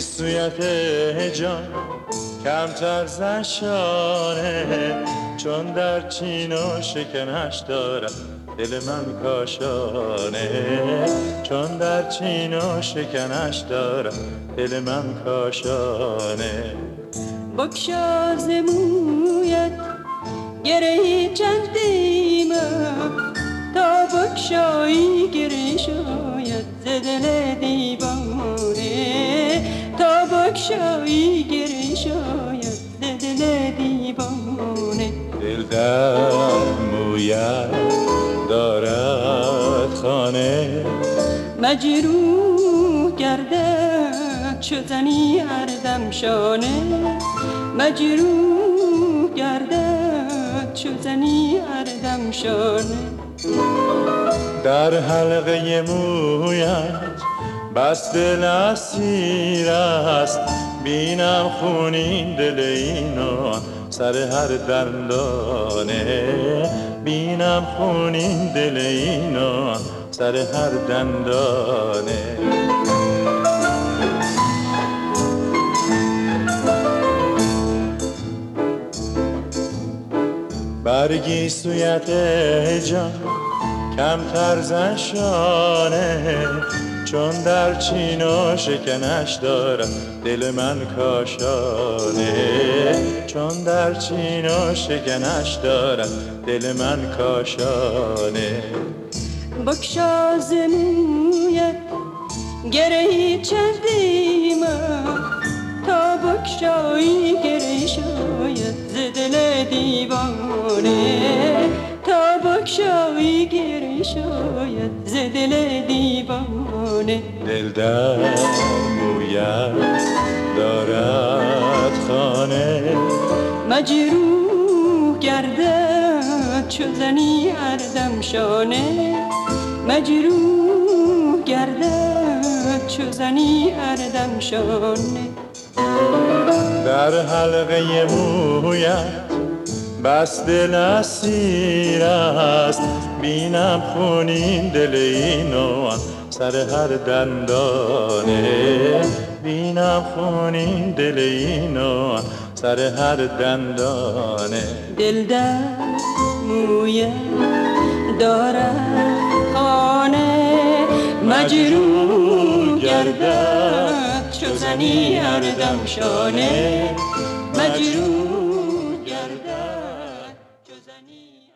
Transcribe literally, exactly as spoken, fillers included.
سویت جان کمتر زشانه، چون در چین و شکنش دارم دل من کاشانه، چون در چین و شکنش دارم دل من کاشانه. بگشا ز مویت گره چندیم تا بگشایی گره شاید ز دل دیوانه، تا بگشایی گره شاید ز دل دیوانه. دل در مویت دارد خانه، مجروح گردد چو زنی هر دم شانه، مجروح گردد چو زنی هر دم شانه. در حلقه مویت بس دل اسیر است، بینم خونین دل اینو سر هر دندانه، بینم خونین دل اینو سر هر دندانه. برگی سویت جان کمتر زشانه، چون در چین و شکنش دارم دل من کاشانه، چون در چین و شکنش دارم دل من کاشانه. بگشا ز مویت گره چندیم تا بگشایی گره شاید ز دل دیوانه، تا بگشایی گره شاید ز دل دیوانه. دل در مویت دارد خانه، مجروح گردد چو زنی هر دم شانه، مجروح گردد چو زنی هر دم شانه. در حلقه مویت بس دل اسیر است، بینم خونین دل اینو سر هر دندانه، بینم خونین دل اینو سر هر دندانه. دل در مویت دارد خانه، مجروح گردد چو زنی هر دم شانه، مجروح گردد چو زنی